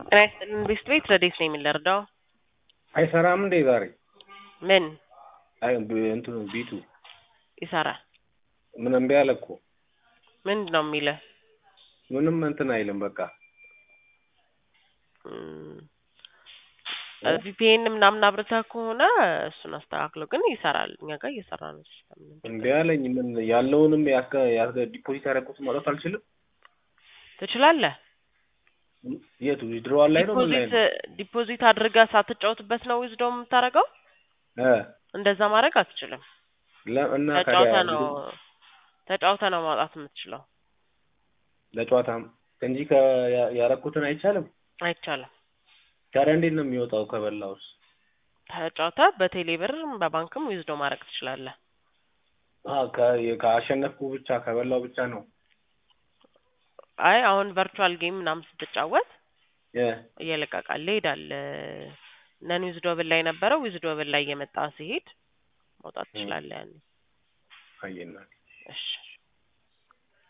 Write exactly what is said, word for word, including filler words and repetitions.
ራስን ቤስት ቤት ረዴት ነው የሚለርዳው አይሰራም እንዴ ዛሬ? ምን አይ እንትን ቢቱ ይሰራል። ምን እምቢ አለ እኮ። ምንድነው የሚለው? ምንም እንትን አይልም በቃ። ቪፒኤን ምናምን አብርተህ ከሆነ እሱን አስተካክሎ ግን ይሰራል። እኛ ጋር እየሰራ ነው ሲስተም ነው። እምቢ አለኝ። ምን ያለውንም ያስከ ያስከ ዲፖዚት ያደረኩት ማለት አልችልም። ትችላለህ። የቱ ዊዝድሮዋል ላይ ነው ምን ላይ ዲፖዚት ነው? ዲፖዚት አድርገህ ሳትጫወትበት ነው ዊዝዶም የምታደርገው? እ እንደዛ ማድረግ አትችልም። ለእና ተጫውተህ ነው ተጫውተህ ነው ማውጣት የምትችለው። ለጨዋታም እንጂ ያረኩትን አይቻልም። አይቻልም። ታዲያ እንዴት ነው የሚወጣው ከበላውስ? ተጫውተህ በቴሌ ብር በባንክም ዊዝዶ ማድረግ ትችላለህ። አዎ ከአሸነፍኩ ብቻ ከበላው ብቻ ነው። አይ አሁን ቨርቹዋል ጌም ምናምን ስትጫወት እ እየለቀቃል ይሄዳል። ነን ዊዝዶብል ላይ ነበረው ዊዝዶብል ላይ እየመጣ ሲሄድ ማውጣት ትችላለህ። ያኔ አየና እሺ